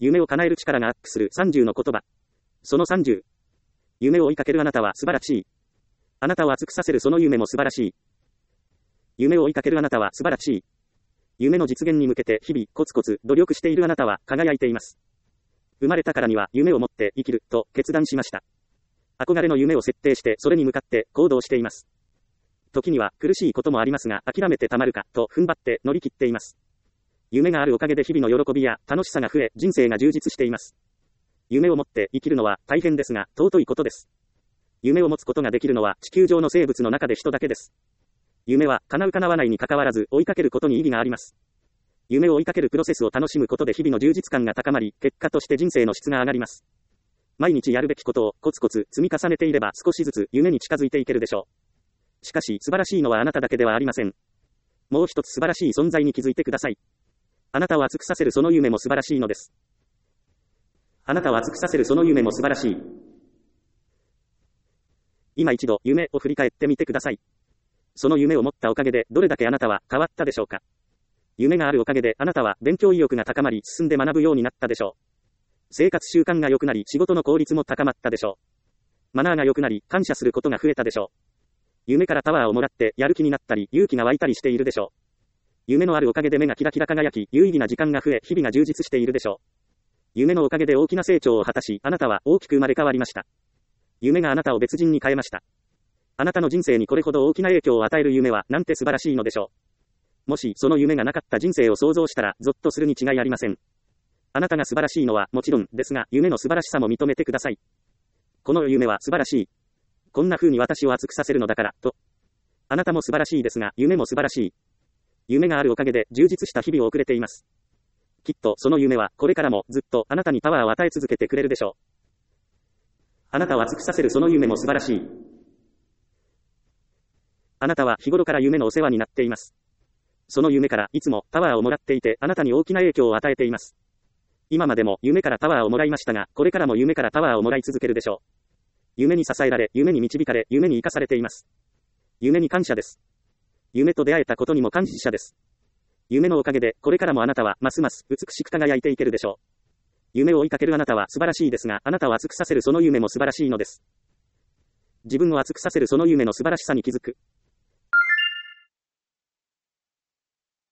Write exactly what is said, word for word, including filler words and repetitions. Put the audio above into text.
夢を叶える力がアップするさんじゅうの言葉。そのさんじゅう。夢を追いかけるあなたは素晴らしい。あなたを熱くさせるその夢も素晴らしい。夢を追いかけるあなたは素晴らしい。夢の実現に向けて日々コツコツ努力しているあなたは輝いています。生まれたからには夢を持って生きると決断しました。憧れの夢を設定してそれに向かって行動しています。時には苦しいこともありますが諦めてたまるかと踏ん張って乗り切っています。夢があるおかげで日々の喜びや楽しさが増え人生が充実しています。夢を持って生きるのは大変ですが尊いことです。夢を持つことができるのは地球上の生物の中で人だけです。夢は叶う叶わないに関わらず追いかけることに意義があります。夢を追いかけるプロセスを楽しむことで日々の充実感が高まり、結果として人生の質が上がります。毎日やるべきことをコツコツ積み重ねていれば少しずつ夢に近づいていけるでしょう。しかし素晴らしいのはあなただけではありません。もう一つ素晴らしい存在に気づいてください。あなたを熱くさせるその夢も素晴らしいのです。あなたを熱くさせるその夢も素晴らしい。今一度夢を振り返ってみてください。その夢を持ったおかげでどれだけあなたは変わったでしょうか。夢があるおかげであなたは勉強意欲が高まり進んで学ぶようになったでしょう。生活習慣が良くなり仕事の効率も高まったでしょう。マナーが良くなり感謝することが増えたでしょう。夢からパワーをもらってやる気になったり勇気が湧いたりしているでしょう。夢のあるおかげで目がキラキラ輝き有意義な時間が増え日々が充実しているでしょう。夢のおかげで大きな成長を果たしあなたは大きく生まれ変わりました。夢があなたを別人に変えました。あなたの人生にこれほど大きな影響を与える夢はなんて素晴らしいのでしょう。もしその夢がなかった人生を想像したらゾッとするに違いありません。あなたが素晴らしいのはもちろんですが夢の素晴らしさも認めてください。この夢は素晴らしい。こんな風に私を熱くさせるのだからと。あなたも素晴らしいですが夢も素晴らしい。夢があるおかげで充実した日々を送れています。きっとその夢はこれからもずっとあなたにパワーを与え続けてくれるでしょう。あなたを熱くさせるその夢も素晴らしい。あなたは日頃から夢のお世話になっています。その夢からいつもパワーをもらっていてあなたに大きな影響を与えています。今までも夢からパワーをもらいましたがこれからも夢からパワーをもらい続けるでしょう。夢に支えられ夢に導かれ夢に生かされています。夢に感謝です。夢と出会えたことにも感謝です。夢のおかげでこれからもあなたはますます美しく輝いていけるでしょう。夢を追いかけるあなたは素晴らしいですがあなたを熱くさせるその夢も素晴らしいのです。自分を熱くさせるその夢の素晴らしさに気づく。